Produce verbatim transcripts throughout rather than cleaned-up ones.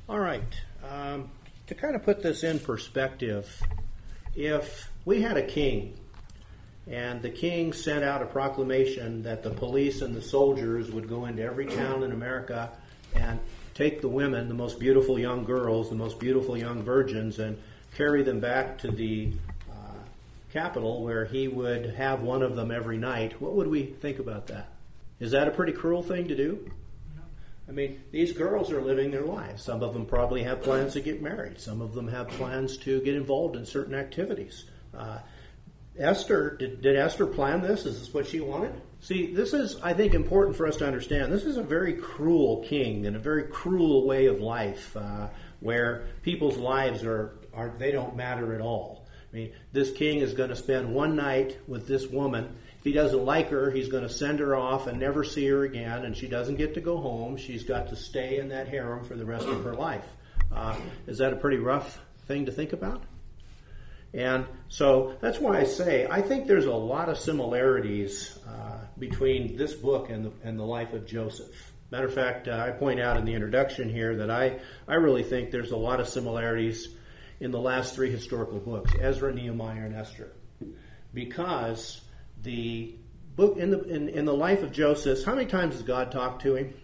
All right. Um, to kind of put this in perspective, if we had a king and the king sent out a proclamation that the police and the soldiers would go into every town in America and take the women, the most beautiful young girls, the most beautiful young virgins, and carry them back to the uh, capital where he would have one of them every night, what would we think about that? Is that a pretty cruel thing to do? I mean, these girls are living their lives. Some of them probably have plans to get married. Some of them have plans to get involved in certain activities. Uh, Esther, did, did Esther plan this? Is this what she wanted? See, this is, I think, important for us to understand. This is a very cruel king and a very cruel way of life uh, where people's lives are, are, they don't matter at all. I mean, this king is going to spend one night with this woman. If he doesn't like her, he's going to send her off and never see her again, and she doesn't get to go home. She's got to stay in that harem for the rest of her life. Uh, is that a pretty rough thing to think about? And so that's why I say I think there's a lot of similarities uh, between this book and the, and the life of Joseph. Matter of fact, uh, I point out in the introduction here that I, I really think there's a lot of similarities in the last three historical books, Ezra, Nehemiah, and Esther. Because the book in the in, in the life of Joseph, how many times has God talked to him?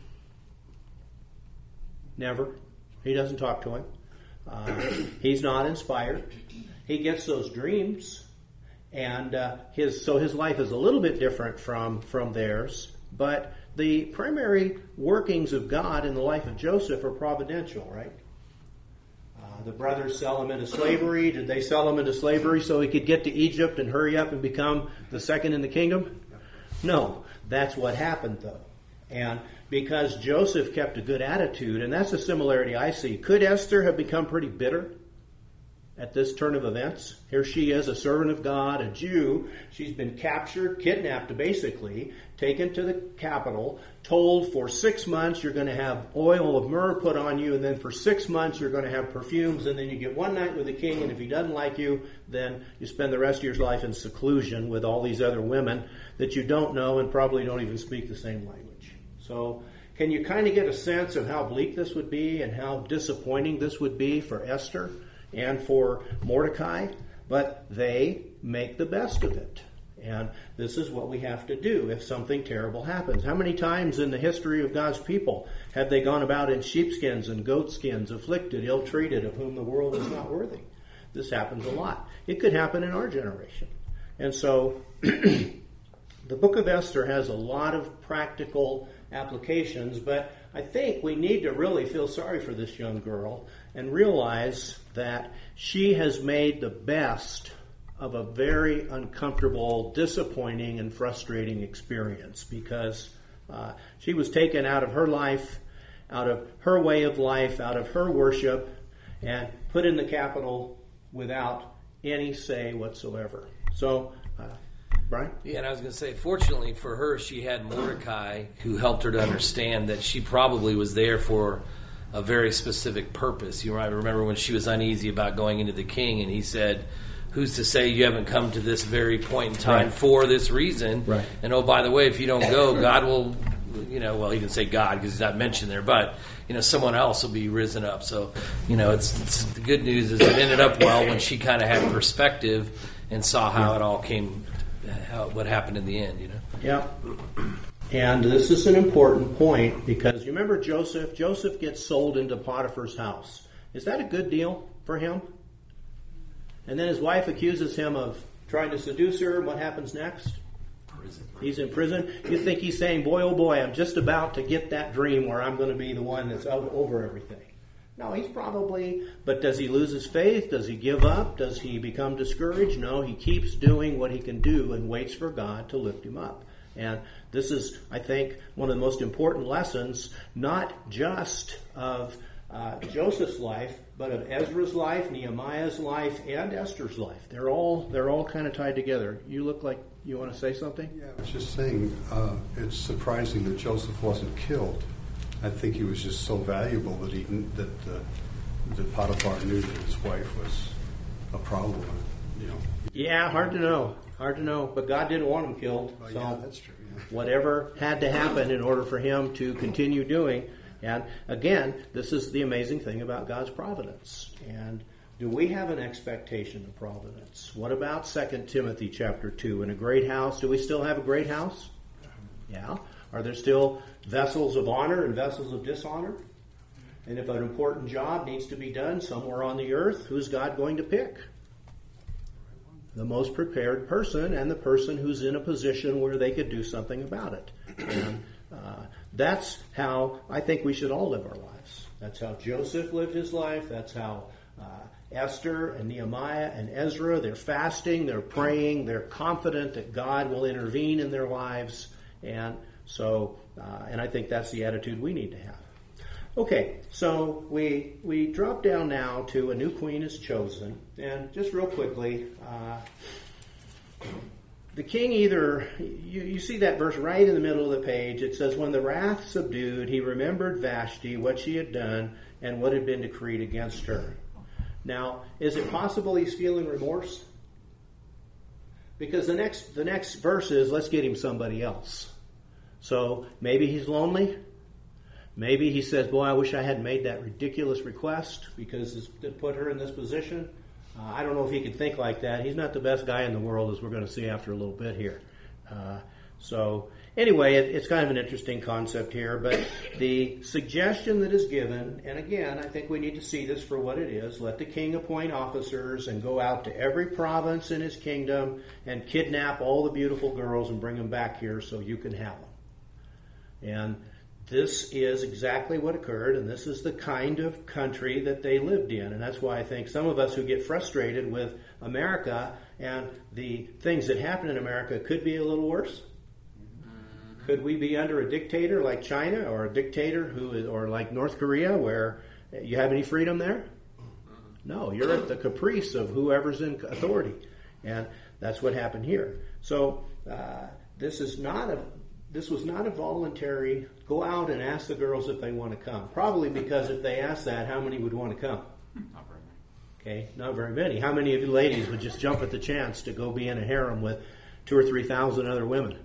Never. He doesn't talk to him. Uh, he's not inspired. He gets those dreams, and uh, his so his life is a little bit different from, from theirs. But the primary workings of God in the life of Joseph are providential, right? Uh, the brothers sell him into slavery. Did they sell him into slavery so he could get to Egypt and hurry up and become the second in the kingdom? No, that's what happened, though. And because Joseph kept a good attitude, and that's a similarity I see. Could Esther have become pretty bitter at this turn of events? Here she is, a servant of God, a Jew. She's been captured, kidnapped basically, taken to the capital, told for six months you're going to have oil of myrrh put on you, and then for six months you're going to have perfumes, and then you get one night with the king, and if he doesn't like you, then you spend the rest of your life in seclusion with all these other women that you don't know and probably don't even speak the same language. So can you kind of get a sense of how bleak this would be and how disappointing this would be for Esther and for Mordecai? But they make the best of it. And this is what we have to do if something terrible happens. How many times in the history of God's people have they gone about in sheepskins and goatskins, afflicted, ill-treated, of whom the world is not worthy? This happens a lot. It could happen in our generation. And so the book of Esther has a lot of practical applications, but I think we need to really feel sorry for this young girl and realize that she has made the best of a very uncomfortable, disappointing, and frustrating experience because uh, she was taken out of her life, out of her way of life, out of her worship, and put in the capital without any say whatsoever. So, uh, Brian? Yeah, and I was going to say, fortunately for her, she had Mordecai who helped her to understand that she probably was there for a very specific purpose. You might remember when she was uneasy about going into the king, and he said, who's to say you haven't come to this very point in time right. for this reason? Right. And oh, by the way, if you don't go, God will, you know, well, he didn't say God because he's not mentioned there, but, you know, someone else will be risen up. So, you know, it's, it's the good news is it ended up well when she kind of had perspective and saw how yeah. it all came, how what happened in the end, you know? Yeah. And this is an important point because you remember Joseph? Joseph gets sold into Potiphar's house. Is that a good deal for him? And then his wife accuses him of trying to seduce her. What happens next? Prison. He's in prison. You think he's saying, boy, oh boy, I'm just about to get that dream where I'm going to be the one that's out over everything. No, he's probably, but does he lose his faith? Does he give up? Does he become discouraged? No, he keeps doing what he can do and waits for God to lift him up. And this is, I think, one of the most important lessons, not just of uh, Joseph's life, but of Ezra's life, Nehemiah's life, and Esther's life. They're all they're all kind of tied together. You look like you want to say something? Yeah, I was just saying, uh, it's surprising that Joseph wasn't killed. I think he was just so valuable that he that uh, that Potiphar knew that his wife was a problem. You know. Yeah, hard to know. Hard to know. But God didn't want him killed. Oh, so yeah, that's true. Yeah. Whatever had to happen in order for him to continue doing. And again, this is the amazing thing about God's providence. And do we have an expectation of providence? What about Second Timothy chapter two? In a great house, do we still have a great house? Yeah. Are there still vessels of honor and vessels of dishonor? And if an important job needs to be done somewhere on the earth, who's God going to pick? The most prepared person, and the person who's in a position where they could do something about it. And uh, that's how I think we should all live our lives. That's how Joseph lived his life. That's how uh, Esther and Nehemiah and Ezra, they're fasting, they're praying, they're confident that God will intervene in their lives. And so, uh, and I think that's the attitude we need to have. Okay, so we we drop down now to a new queen is chosen. And just real quickly, uh, the king either, you, you see that verse right in the middle of the page. It says, when the wrath subdued, he remembered Vashti, what she had done, and what had been decreed against her. Now, is it possible he's feeling remorse? Because the next the next verse is, let's get him somebody else. So maybe he's lonely. Maybe he says, boy, I wish I hadn't made that ridiculous request because it put her in this position. Uh, I don't know if he could think like that. He's not the best guy in the world, as we're going to see after a little bit here. Uh, so anyway, it, it's kind of an interesting concept here. But the suggestion that is given, and again, I think we need to see this for what it is. Let the king appoint officers and go out to every province in his kingdom and kidnap all the beautiful girls and bring them back here so you can have them. And this is exactly what occurred, and this is the kind of country that they lived in. And that's why I think some of us who get frustrated with America and the things that happen in America could be a little worse. Could we be under a dictator like China, or a dictator who is, or like North Korea, where you have any freedom there? No, you're at the caprice of whoever's in authority. And that's what happened here. So uh, this is not a This was not a voluntary, go out and ask the girls if they want to come. Probably because if they asked that, how many would want to come? Not very many. Okay, not very many. How many of you ladies would just jump at the chance to go be in a harem with two or three thousand other women?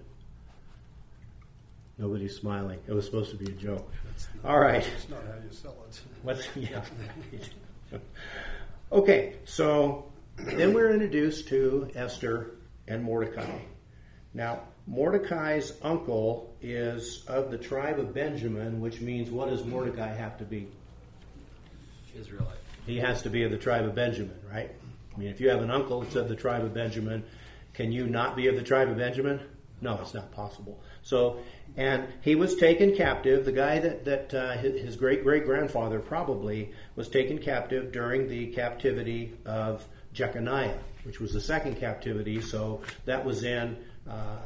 Nobody's smiling. It was supposed to be a joke. Not, All right. That's not how you sell it. What's, yeah, right. Okay, so then we're introduced to Esther and Mordecai. Now, Mordecai's uncle is of the tribe of Benjamin, which means what does Mordecai have to be? Israelite. He has to be of the tribe of Benjamin, right? I mean, if you have an uncle that's of the tribe of Benjamin, can you not be of the tribe of Benjamin? No, it's not possible. So, and he was taken captive. The guy that, that uh, his great-great-grandfather probably was taken captive during the captivity of Jeconiah, which was the second captivity. So that was in Uh,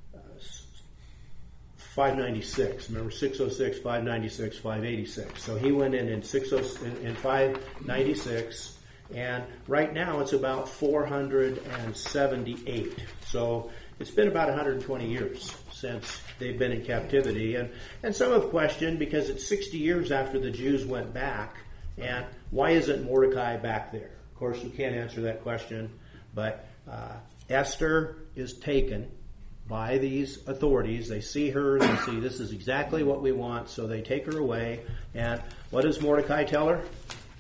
five ninety-six. Remember, six oh six, five ninety-six, five eighty-six. So he went in in, six oh, in, in five ninety-six, and right now it's about four hundred seventy-eight. So it's been about one hundred twenty years since they've been in captivity. And, and some have questioned, because it's sixty years after the Jews went back, and why isn't Mordecai back there? Of course, you can't answer that question, but uh, Esther is taken by these authorities. They see her and they see this is exactly what we want, so they take her away. And what does Mordecai tell her?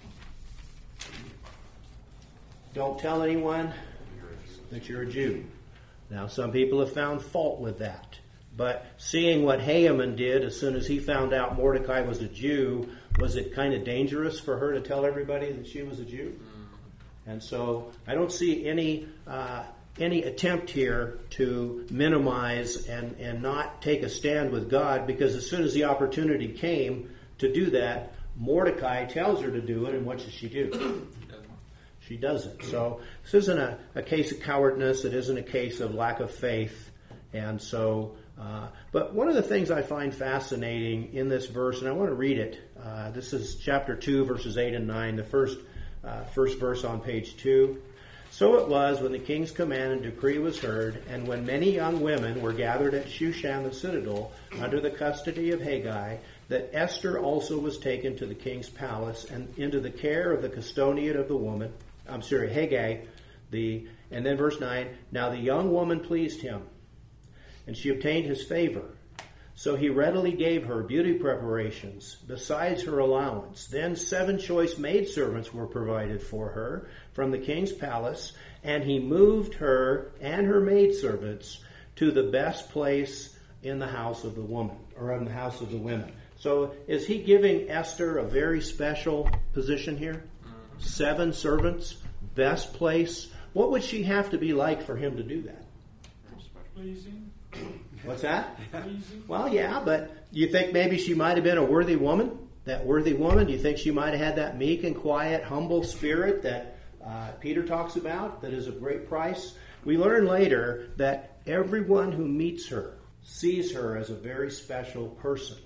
Don't tell anyone that you're a Jew. Now, some people have found fault with that. But seeing what Haman did as soon as he found out Mordecai was a Jew, was it kind of dangerous for her to tell everybody that she was a Jew? And so I don't see any uh, any attempt here to minimize and, and not take a stand with God, because as soon as the opportunity came to do that, Mordecai tells her to do it, and what does she do? She doesn't. So this isn't a, a case of cowardness. It isn't a case of lack of faith. And so, uh, but one of the things I find fascinating in this verse, and I want to read it. Uh, this is chapter two, verses eight and nine, the first uh, first verse on page two. So it was, when the king's command and decree was heard, and when many young women were gathered at Shushan the citadel under the custody of Haggai, that Esther also was taken to the king's palace and into the care of the custodian of the woman. I'm sorry, Haggai. The and then verse nine. Now the young woman pleased him, and she obtained his favor, So he readily gave her beauty preparations, besides her allowance. Then seven choice maidservants were provided for her from the king's palace, and he moved her and her maidservants to the best place in the house of the woman, or in the house of the women. So is he giving Esther a very special position here? Seven servants, best place. What would she have to be like for him to do that? Pleasing. What's that? Pleasing. Well, yeah, but you think maybe she might have been a worthy woman? That worthy woman? Do you think she might have had that meek and quiet, humble spirit that uh, Peter talks about, that is of great price? We learn later that everyone who meets her sees her as a very special person.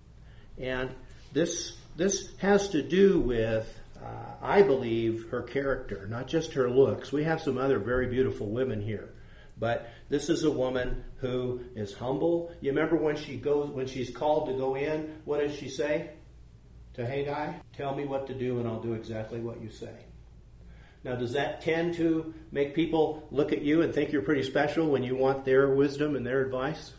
And this this has to do with, uh, I believe, her character, not just her looks. We have some other very beautiful women here. But this is a woman who is humble. You remember when she goes, when she's called to go in, what does she say to Haggai? Tell me what to do and I'll do exactly what you say. Now, does that tend to make people look at you and think you're pretty special when you want their wisdom and their advice?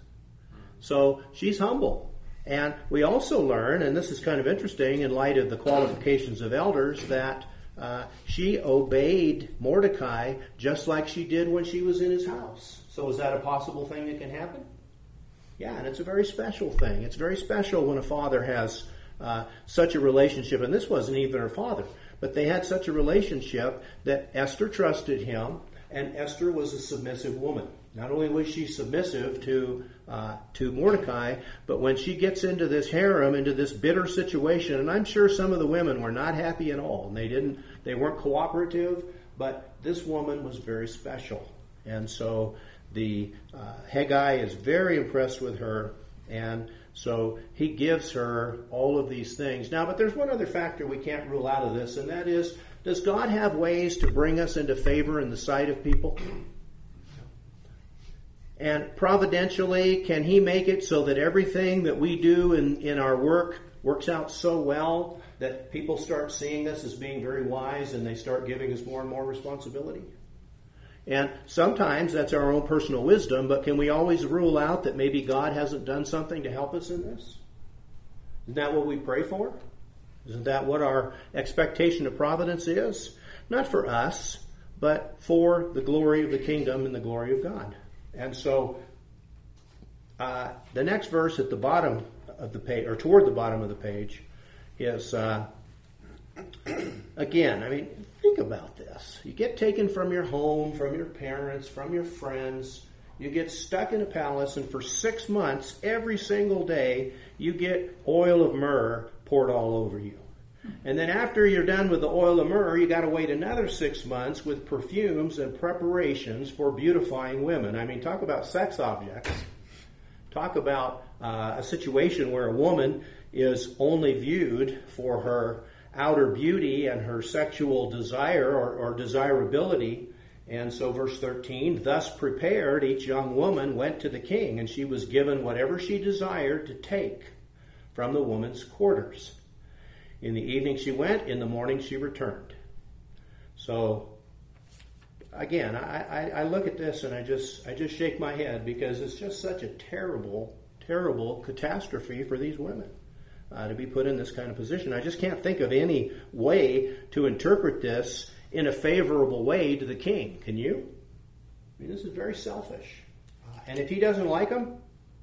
So she's humble. And we also learn, and this is kind of interesting in light of the qualifications of elders, that uh, she obeyed Mordecai just like she did when she was in his house. So is that a possible thing that can happen? Yeah, and it's a very special thing. It's very special when a father has uh, such a relationship, and this wasn't even her father, but they had such a relationship that Esther trusted him, and Esther was a submissive woman. Not only was she submissive to uh, to Mordecai, but when she gets into this harem, into this bitter situation, and I'm sure some of the women were not happy at all, and they didn't, they weren't cooperative, but this woman was very special. And so the uh, Haggai is very impressed with her, and so he gives her all of these things. Now, but there's one other factor we can't rule out of this, and that is, does God have ways to bring us into favor in the sight of people? And providentially, can he make it so that everything that we do in, in our work works out so well that people start seeing us as being very wise and they start giving us more and more responsibility? And sometimes that's our own personal wisdom, but can we always rule out that maybe God hasn't done something to help us in this? Isn't that what we pray for? Isn't that what our expectation of providence is? Not for us, but for the glory of the kingdom and the glory of God. And so uh, the next verse at the bottom of the page, or toward the bottom of the page, is, uh, again, I mean, think about this. You get taken from your home, from your parents, from your friends. You get stuck in a palace, and for six months, every single day, you get oil of myrrh poured all over you. And then after you're done with the oil of myrrh, you got to wait another six months with perfumes and preparations for beautifying women. I mean, talk about sex objects. Talk about uh, a situation where a woman is only viewed for her outer beauty and her sexual desire or, or desirability. And so verse thirteen, thus prepared, each young woman went to the king, and she was given whatever she desired to take from the woman's quarters. In the evening she went, in the morning she returned. So, again, I, I, I look at this and I just I just shake my head because it's just such a terrible, terrible catastrophe for these women uh, to be put in this kind of position. I just can't think of any way to interpret this in a favorable way to the king. Can you? I mean, this is very selfish. Uh, and if he doesn't like them,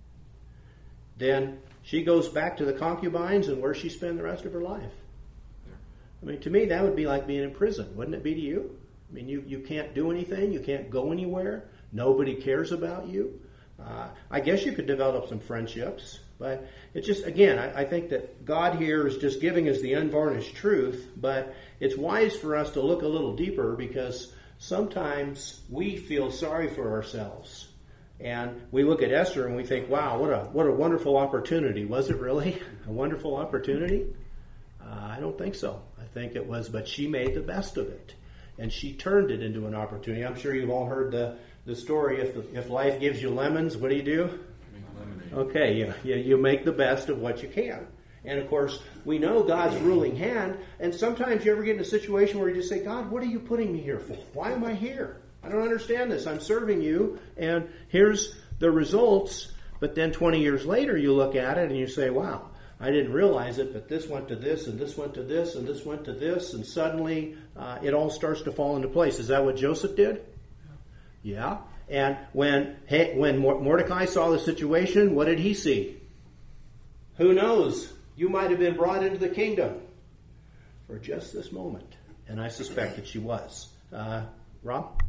then she goes back to the concubines and where she spend the rest of her life. I mean, to me, that would be like being in prison. Wouldn't it be to you? I mean, you, you can't do anything. You can't go anywhere. Nobody cares about you. Uh, I guess you could develop some friendships. But it's just, again, I, I think that God here is just giving us the unvarnished truth. But it's wise for us to look a little deeper because sometimes we feel sorry for ourselves. And we look at Esther and we think, wow, what a what a wonderful opportunity. Was it really a wonderful opportunity? Uh, I don't think so. I think it was, but she made the best of it. And she turned it into an opportunity. I'm sure you've all heard the, the story, if the, if life gives you lemons, what do you do? Okay, you, you, you make the best of what you can. And of course, we know God's ruling hand, and sometimes you ever get in a situation where you just say, God, what are you putting me here for? Why am I here? I don't understand this. I'm serving you, and here's the results. But then twenty years later, you look at it and you say, wow, I didn't realize it, but this went to this, and this went to this, and this went to this, and suddenly uh, it all starts to fall into place. Is that what Joseph did? Yeah. And when when Mordecai saw the situation, what did he see? Who knows? You might have been brought into the kingdom for just this moment. And I suspect that she was. Uh, Rob?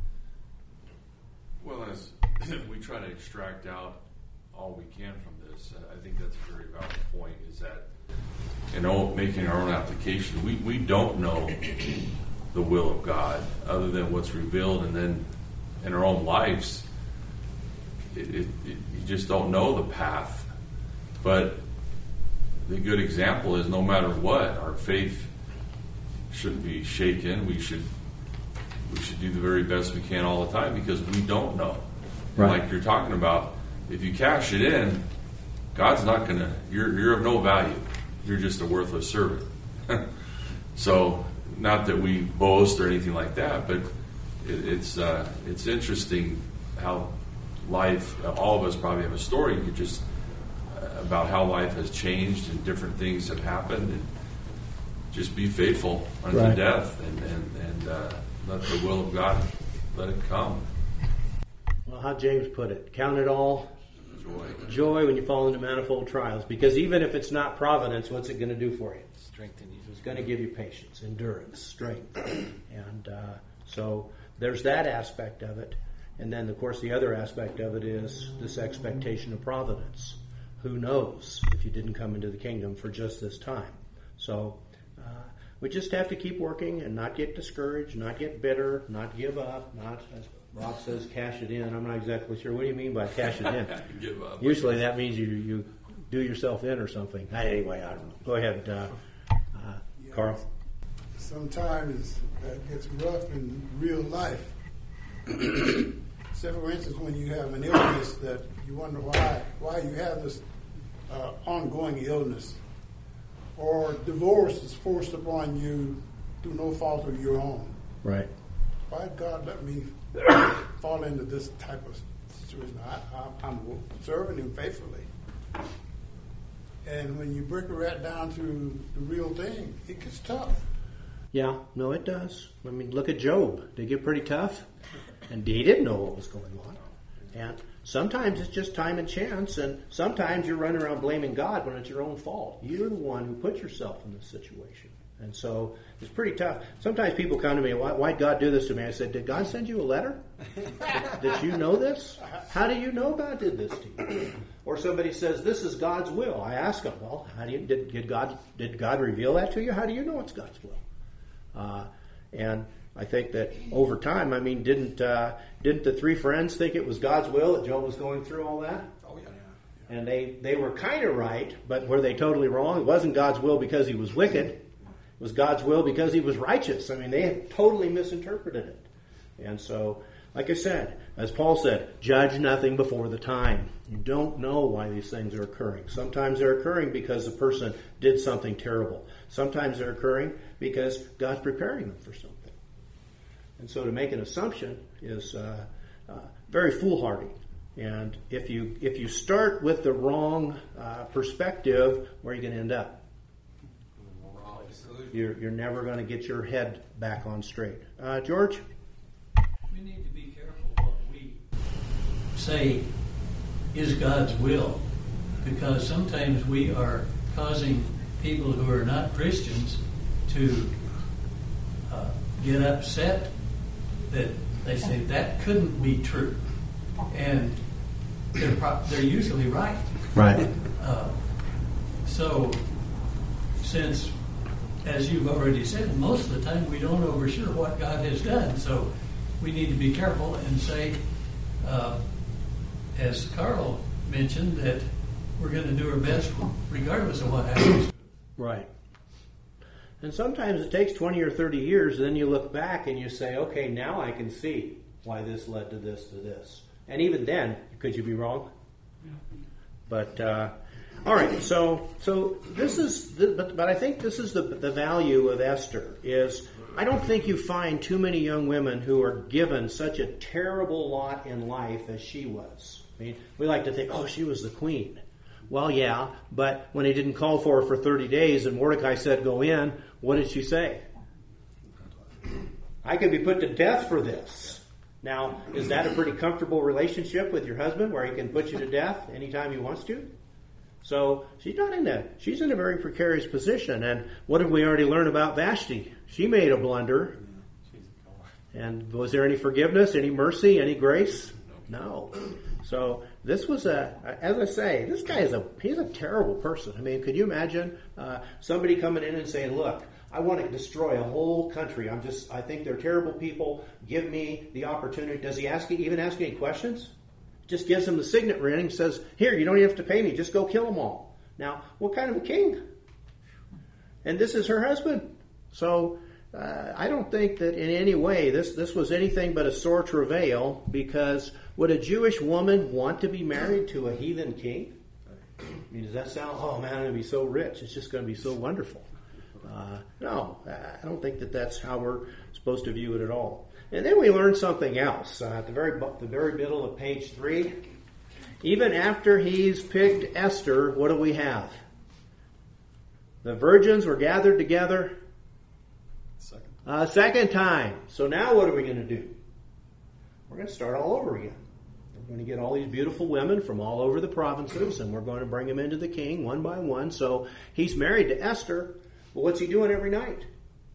Well, as we try to extract out all we can from this, I think that's a very valid point, is that in all, making our own application, we, we don't know the will of God other than what's revealed, and then in our own lives, it, it, it, you just don't know the path. But the good example is no matter what, our faith shouldn't be shaken. We should we should do the very best we can all the time, because we don't know. Right. Like you're talking about, if you cash it in, God's not going to, you're, you're of no value. You're just a worthless servant. So, not that we boast or anything like that, but it, it's uh, it's interesting how life, all of us probably have a story you could just uh, about how life has changed and different things have happened, and just be faithful unto Right. death, and, and, and uh, let the will of God, let it come. Well, how James put it, count it all Joy. joy when you fall into manifold trials. Because even if it's not providence, what's it going to do for you? Strengthen you. It's going to give you patience, endurance, strength. And uh, so there's that aspect of it. And then, of course, the other aspect of it is this expectation of providence. Who knows if you didn't come into the kingdom for just this time? So uh, we just have to keep working and not get discouraged, not get bitter, not give up, not, as Rob says, cash it in. I'm not exactly sure. What do you mean by cash it in? Give up. Usually that means you, you do yourself in or something. Anyway, I don't know. Go ahead, uh, uh, Yeah. Carl. Sometimes that gets rough in real life. Say, for instance, when you have an illness that you wonder why why you have this uh, ongoing illness, or divorce is forced upon you through no fault of your own. Right. Why did God let me fall into this type of situation? I, I, I'm serving Him faithfully. And when you break it right down to the real thing, it gets tough. Yeah, no, it does. I mean, look at Job. They get pretty tough. And he didn't know what was going on. And sometimes it's just time and chance, and sometimes you're running around blaming God when it's your own fault. You're the one who put yourself in this situation. And so it's pretty tough. Sometimes people come to me, why, why'd God do this to me? I said, did God send you a letter? Did you know this? How do you know God did this to you? Or somebody says, this is God's will. I ask them, well, how do you, did, did God did God reveal that to you? How do you know it's God's will? Uh, and I think that over time, I mean, didn't uh, didn't the three friends think it was God's will that Job was going through all that? Oh, yeah. And they, they were kind of right, but were they totally wrong? It wasn't God's will because he was wicked. It was God's will because he was righteous. I mean, they had totally misinterpreted it. And so, like I said, as Paul said, judge nothing before the time. You don't know why these things are occurring. Sometimes they're occurring because the person did something terrible. Sometimes they're occurring because God's preparing them for something. And so to make an assumption is uh, uh, very foolhardy. And if you if you start with the wrong uh, perspective, where are you going to end up? You're, you're never going to get your head back on straight. Uh, George? We need to be careful what we say is God's will, because sometimes we are causing people who are not Christians to uh, get upset that they say that couldn't be true, and they're pro- they're usually right. Right. Uh, so, since, as you've already said, most of the time we don't oversure what God has done, so we need to be careful and say, uh, as Carl mentioned, that we're going to do our best regardless of what happens. Right. And sometimes it takes twenty or thirty years, and then you look back and you say, okay, now I can see why this led to this to this. And even then, could you be wrong? But, uh, all right, so so this is, the, but, but I think this is the, the value of Esther, is I don't think you find too many young women who are given such a terrible lot in life as she was. I mean, we like to think, oh, she was the queen. Well, yeah, but when he didn't call for her for thirty days and Mordecai said go in, what did she say? I could be put to death for this. Now, is that a pretty comfortable relationship with your husband where he can put you to death anytime he wants to? So she's not in a, she's in a very precarious position. And what did we already learn about Vashti? She made a blunder. And was there any forgiveness, any mercy, any grace? No. So this was a, as I say, this guy is a, he's a terrible person. I mean, could you imagine uh, somebody coming in and saying, look, I want to destroy a whole country. I'm just, I think they're terrible people. Give me the opportunity. Does he ask, even ask any questions? Just gives him the signet ring and says, here, you don't even have to pay me. Just go kill them all. Now, what kind of a king? And this is her husband. So uh, I don't think that in any way this, this was anything but a sore travail, because would a Jewish woman want to be married to a heathen king? I mean, does that sound, oh man, I'm going to be so rich. It's just going to be so wonderful. Uh, no, I don't think that that's how we're supposed to view it at all. And then we learn something else uh, at the very the very middle of page three. Even after he's picked Esther, what do we have? The virgins were gathered together Second. a second time. So now what are we going to do? We're going to start all over again. We're going to get all these beautiful women from all over the provinces, and we're going to bring them into the king one by one. So he's married to Esther. Well, what's he doing every night?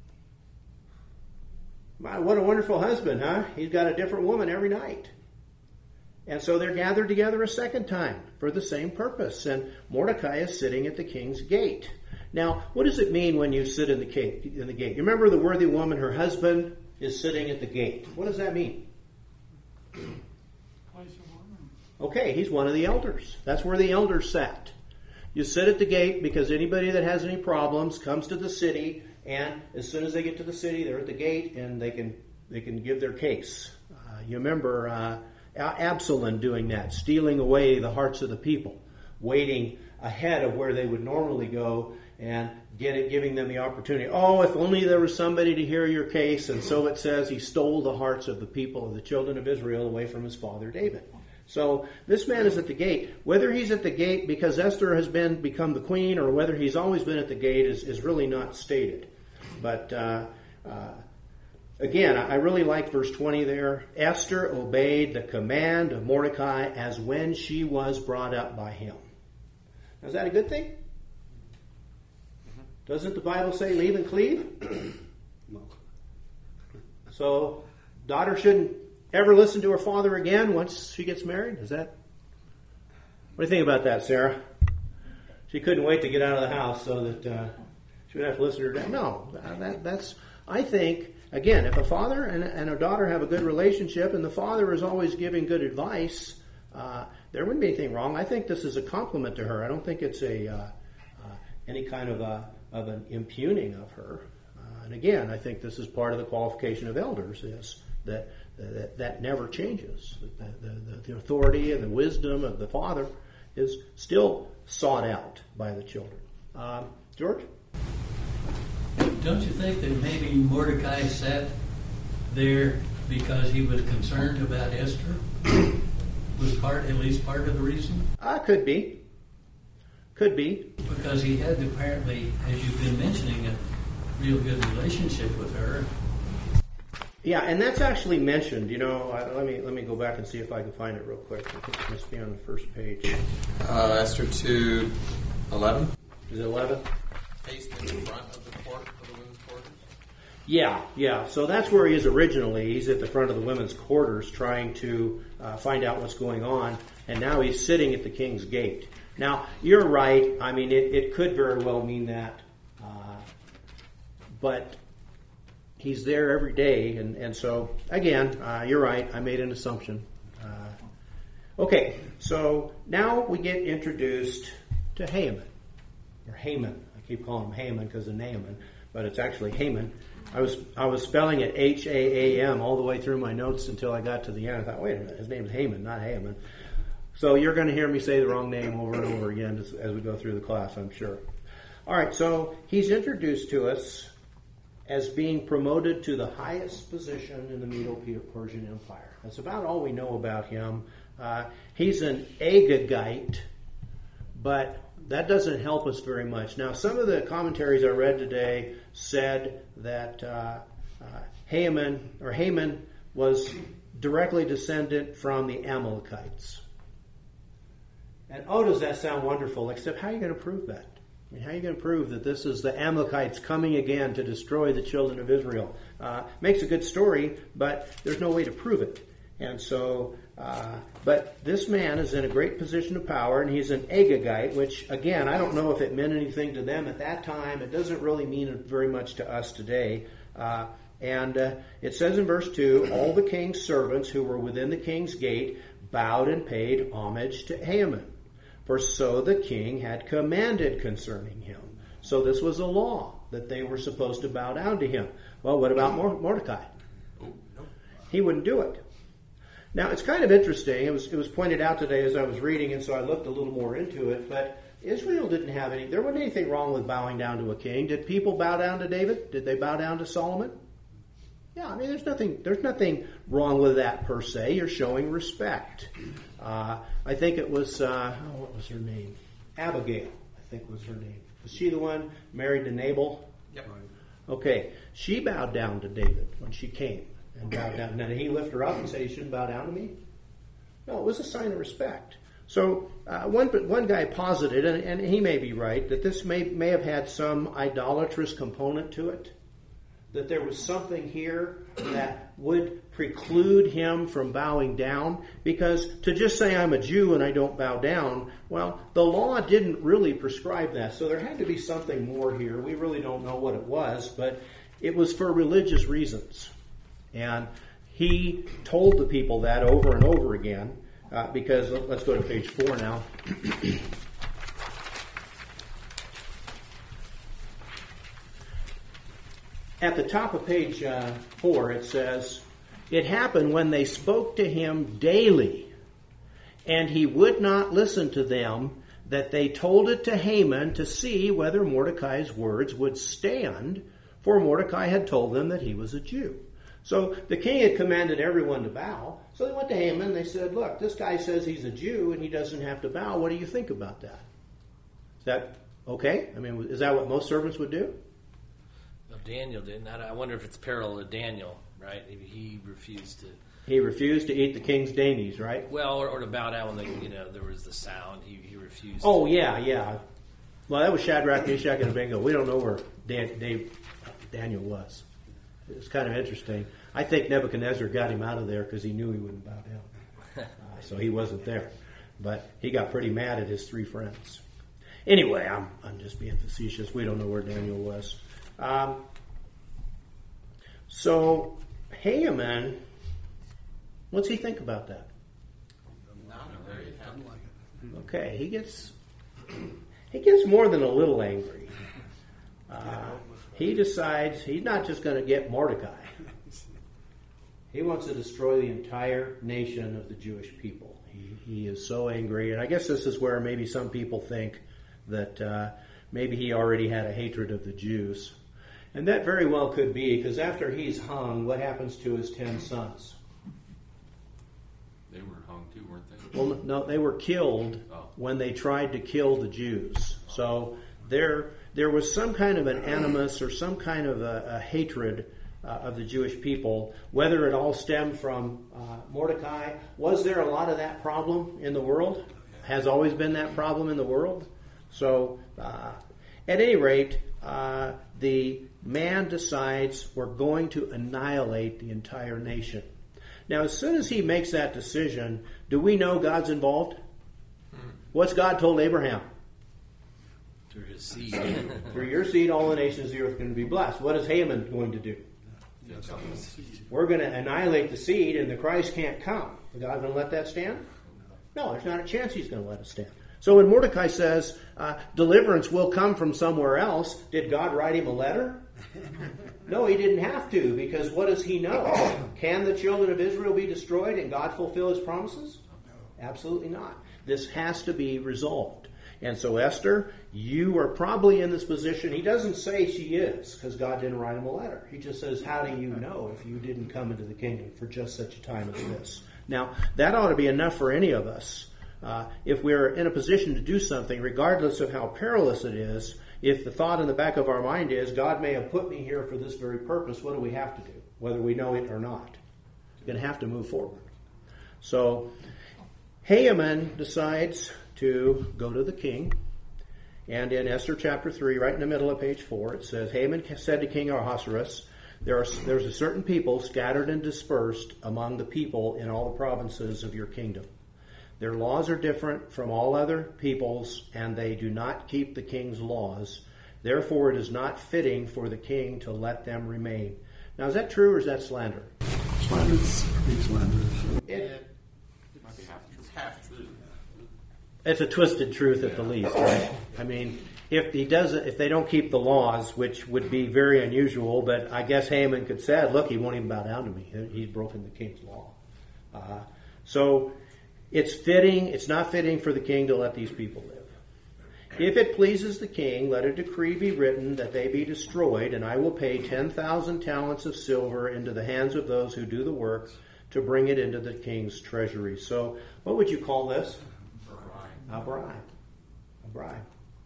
My, what a wonderful husband, huh? He's got a different woman every night. And so they're gathered together a second time for the same purpose. And Mordecai is sitting at the king's gate. Now, what does it mean when you sit in the gate? In the gate? You remember the worthy woman, her husband is sitting at the gate. What does that mean? Place of honor. Okay, he's one of the elders. That's where the elders sat. You sit at the gate because anybody that has any problems comes to the city, and as soon as they get to the city, they're at the gate and they can they can give their case. Uh, you remember uh, Absalom doing that, stealing away the hearts of the people, waiting ahead of where they would normally go and get it, giving them the opportunity. Oh, if only there was somebody to hear your case. And so it says he stole the hearts of the people, of the children of Israel, away from his father David. So this man is at the gate. Whether he's at the gate because Esther has been become the queen, or whether he's always been at the gate is, is really not stated. But uh, uh, again, I really like verse twenty there. Esther obeyed the command of Mordecai as when she was brought up by him. Now, is that a good thing? Doesn't the Bible say leave and cleave? No. So daughter shouldn't ever listen to her father again once she gets married? Is that? What do you think about that, Sarah? She couldn't wait to get out of the house so that uh, she would have to listen to her dad. No, that, that's. I think again, if a father and, and a daughter have a good relationship, and the father is always giving good advice, uh, there wouldn't be anything wrong. I think this is a compliment to her. I don't think it's a uh, uh, any kind of a of an impugning of her. Uh, and again, I think this is part of the qualification of elders is that. That, that never changes. The, the, the authority and the wisdom of the father is still sought out by the children. Um, George? Don't you think that maybe Mordecai sat there because he was concerned about Esther? Was part, at least part of the reason? Uh, could be. Could be. Because he had apparently, as you've been mentioning, a real good relationship with her. Yeah, and that's actually mentioned. You know, uh, let me let me go back and see if I can find it real quick. I think it must be on the first page. Uh, Esther two eleven. Is it eleven? Faced in front of the court of the women's quarters. Yeah, yeah. So that's where he is originally. He's at the front of the women's quarters trying to uh, find out what's going on, and now he's sitting at the king's gate. Now, you're right. I mean, it, it could very well mean that, uh, but he's there every day, and, and so, again, uh, you're right, I made an assumption. Uh, okay, so now we get introduced to Haman, or Haman. I keep calling him Haman because of Naaman, but it's actually Haman. I was I was spelling it H A A M all the way through my notes until I got to the end. I thought, wait a minute, his name's Haman, not Haman. So you're going to hear me say the wrong name over and over again as, as we go through the class, I'm sure. All right, so he's introduced to us as being promoted to the highest position in the Medo-Persian Empire. That's about all we know about him. Uh, he's an Agagite, but that doesn't help us very much. Now, some of the commentaries I read today said that uh, uh, Haman or Haman was directly descendant from the Amalekites. And oh, does that sound wonderful? Except, how are you going to prove that? I mean, how are you going to prove that this is the Amalekites coming again to destroy the children of Israel? Uh, makes a good story, but there's no way to prove it. And so, uh, but this man is in a great position of power, and he's an Agagite, which, again, I don't know if it meant anything to them at that time. It doesn't really mean very much to us today. Uh, and uh, it says in verse two, all the king's servants who were within the king's gate bowed and paid homage to Haman. For so the king had commanded concerning him. So this was a law that they were supposed to bow down to him. Well, what about Mordecai? He wouldn't do it. Now, it's kind of interesting. It was, it was pointed out today as I was reading, and so I looked a little more into it. But Israel didn't have any, there wasn't anything wrong with bowing down to a king. Did people bow down to David? Did they bow down to Solomon? Yeah, I mean, there's nothing, there's nothing wrong with that per se. You're showing respect. Uh, I think it was, uh, oh, what was her name? Abigail, I think was her name. Was she the one married to Nabal? Yep. Okay, she bowed down to David when she came and bowed down. Now, did he lift her up and say, you shouldn't bow down to me? No, it was a sign of respect. So uh, one one guy posited, and, and he may be right, that this may, may have had some idolatrous component to it. That there was something here that would preclude him from bowing down. Because to just say I'm a Jew and I don't bow down, well, the law didn't really prescribe that. So there had to be something more here. We really don't know what it was, but it was for religious reasons. And he told the people that over and over again. Uh, because, let's go to page four now. At the top of page uh, four, it says, it happened when they spoke to him daily, and he would not listen to them, that they told it to Haman to see whether Mordecai's words would stand, for Mordecai had told them that he was a Jew. So the king had commanded everyone to bow. So they went to Haman and they said, look, this guy says he's a Jew and he doesn't have to bow. What do you think about that? Is that okay? I mean, is that what most servants would do? No, Daniel didn't. I wonder if it's parallel to Daniel, right? He refused to. He refused to eat the king's dainties, right? Well, or, or to bow down when the, you know there was the sound. He he refused. Oh to. yeah, yeah. Well, that was Shadrach, Meshach, and Abednego. We don't know where Dan, Dave, Daniel was. It's kind of interesting. I think Nebuchadnezzar got him out of there because he knew he wouldn't bow down. Uh, so he wasn't there. But he got pretty mad at his three friends. Anyway, I'm, I'm just being facetious. We don't know where Daniel was. Um, so Haman, what's he think about that? Not very happy. Okay, he gets he gets more than a little angry. Uh, he decides he's not just going to get Mordecai. He wants to destroy the entire nation of the Jewish people. He, he is so angry. And I guess this is where maybe some people think that uh, maybe he already had a hatred of the Jews. And that very well could be, because after he's hung, what happens to his ten sons? They were hung too, weren't they? Well, no, they were killed Oh. when they tried to kill the Jews. So there, there was some kind of an animus or some kind of a, a hatred uh, of the Jewish people. Whether it all stemmed from uh, Mordecai, was there a lot of that problem in the world? Has always been that problem in the world. So, uh, at any rate, uh, the man decides we're going to annihilate the entire nation. Now, as soon as he makes that decision, do we know God's involved? What's God told Abraham? Through his seed. Through your seed, all the nations of the earth are going to be blessed. What is Haman going to do? We're going to annihilate the seed, and the Christ can't come. Is God going to let that stand? No, there's not a chance he's going to let it stand. So when Mordecai says uh, deliverance will come from somewhere else, did God write him a letter? No, he didn't have to, because what does he know? Can the children of Israel be destroyed and God fulfill his promises? Absolutely not. This has to be resolved. And so, Esther, you are probably in this position. He doesn't say she is, because God didn't write him a letter. He just says, how do you know if you didn't come into the kingdom for just such a time as this? Now, that ought to be enough for any of us. Uh, if we're in a position to do something, regardless of how perilous it is, if the thought in the back of our mind is, God may have put me here for this very purpose, what do we have to do, whether we know it or not? We're going to have to move forward. So, Haman decides to go to the king. And in Esther chapter three, right in the middle of page four, it says, Haman said to King Ahasuerus, there are, there's a certain people scattered and dispersed among the people in all the provinces of your kingdom. Their laws are different from all other peoples, and they do not keep the king's laws. Therefore, it is not fitting for the king to let them remain. Now, is that true or is that slander? Slanderous. Pretty slanderous. It, Might be half true. It's half true. It's a twisted truth at the least, right? I mean, if he doesn't, if they don't keep the laws, which would be very unusual, but I guess Haman could say, "Look, he won't even bow down to me. He's broken the king's law." Uh, so it's fitting. It's not fitting for the king to let these people live. If it pleases the king, let a decree be written that they be destroyed, and I will pay ten thousand talents of silver into the hands of those who do the work to bring it into the king's treasury. So, what would you call this? A bribe. A bribe.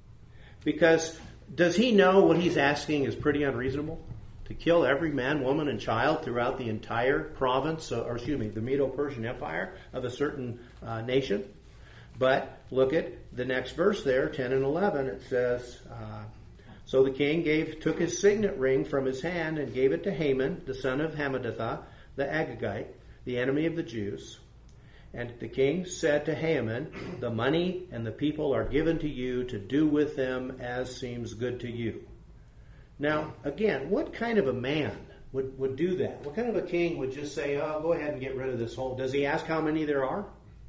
Because does he know what he's asking is pretty unreasonable? To kill every man, woman, and child throughout the entire province, or excuse me, the Medo-Persian Empire of a certain uh, nation? But look at the next verse there, ten and eleven. It says, uh, so the king gave took his signet ring from his hand and gave it to Haman, the son of Hammedatha, the Agagite, the enemy of the Jews. And the king said to Haman, the money and the people are given to you to do with them as seems good to you. Now, again, what kind of a man would, would do that? What kind of a king would just say, oh, go ahead and get rid of this whole... Does he ask how many there are?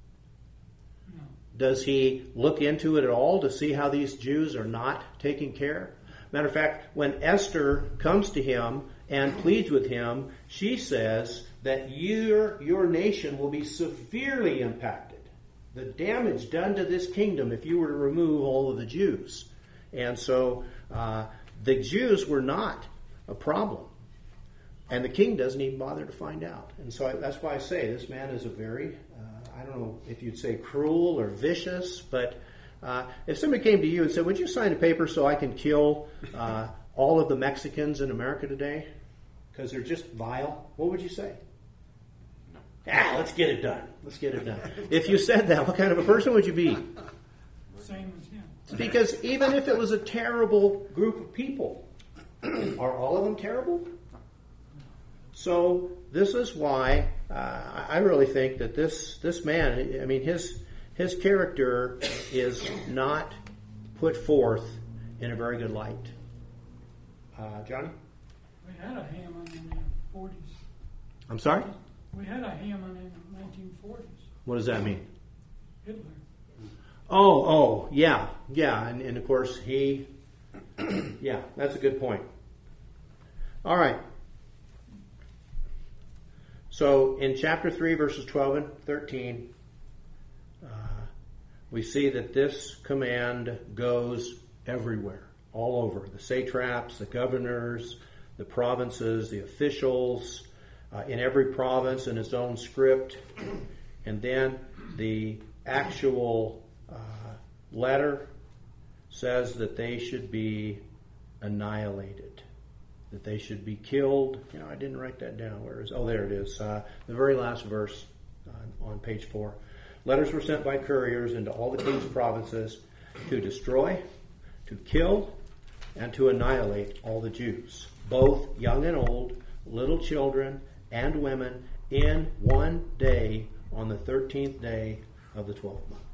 No. Does he look into it at all to see how these Jews are not taken care? Matter of fact, when Esther comes to him and pleads with him, she says that your, your nation will be severely impacted. The damage done to this kingdom if you were to remove all of the Jews. And so uh, the Jews were not a problem. And the king doesn't even bother to find out. And so I, that's why I say this man is a very, uh, I don't know if you'd say cruel or vicious, but uh, if somebody came to you and said, would you sign a paper so I can kill uh, all of the Mexicans in America today? Because they're just vile. What would you say? Ah, let's get it done. Let's get it done. If you said that, what kind of a person would you be? Same as him. Because even if it was a terrible group of people, are all of them terrible? So this is why uh, I really think that this this man, I mean, his his character is not put forth in a very good light. Uh, Johnny? We had a Haman in the forties. I'm sorry? We had a Haman in the nineteen forties. What does that mean? Hitler. Oh, oh, yeah, yeah, and, and of course he, yeah, that's a good point. All right. So in chapter three, verses twelve and thirteen, uh, we see that this command goes everywhere, all over. The satraps, the governors, the provinces, the officials, uh, in every province in its own script, and then the actual uh, letter says that they should be annihilated, that they should be killed. You know, I didn't write that down. Where is? Oh, there it is. Uh, the very last verse uh, on page four. Letters were sent by couriers into all the king's provinces to destroy, to kill, and to annihilate all the Jews, both young and old, little children and women, in one day on the thirteenth day of the twelfth month.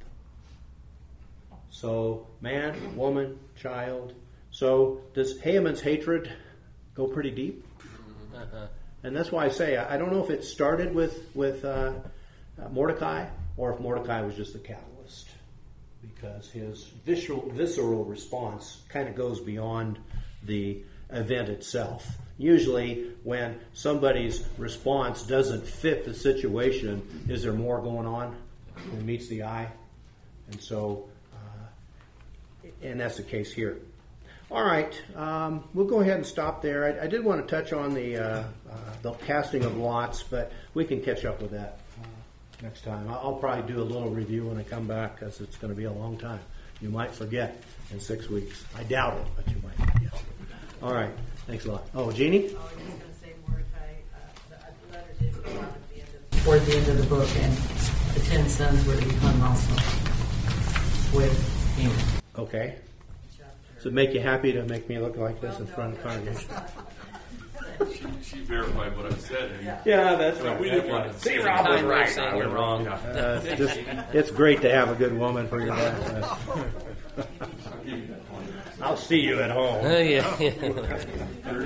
So, man, woman, child. So, does Haman's hatred go pretty deep? And that's why I say, I don't know if it started with, with uh, uh, Mordecai, or if Mordecai was just the catalyst. Because his visceral, visceral response kind of goes beyond the event itself. Usually, when somebody's response doesn't fit the situation, is there more going on than meets the eye? And so, uh, and that's the case here. All right, um, we'll go ahead and stop there. I, I did want to touch on the uh, uh, the casting of lots, but we can catch up with that uh, next time. I'll I'll probably do a little review when I come back because it's going to be a long time. You might forget in six weeks. I doubt it, but you might forget. All right. Thanks a lot. Oh, Jeannie? Oh, I was just going to say Mordecai, uh, the letter did go out at the end of, toward the end of the book, and the ten sons were to become also with Haman. Okay. Chapter. Does it make you happy to make me look like this Well, in no, front of no, congregation? it's not. She, she verified what I said. And Yeah. Yeah, that's Well, right. we That's didn't want right. to See, say Rob was Kind way of right. saying I you're was wrong. Uh, it's, just, it's great to have a good woman for your wife. I'll see you at home. Uh, yeah.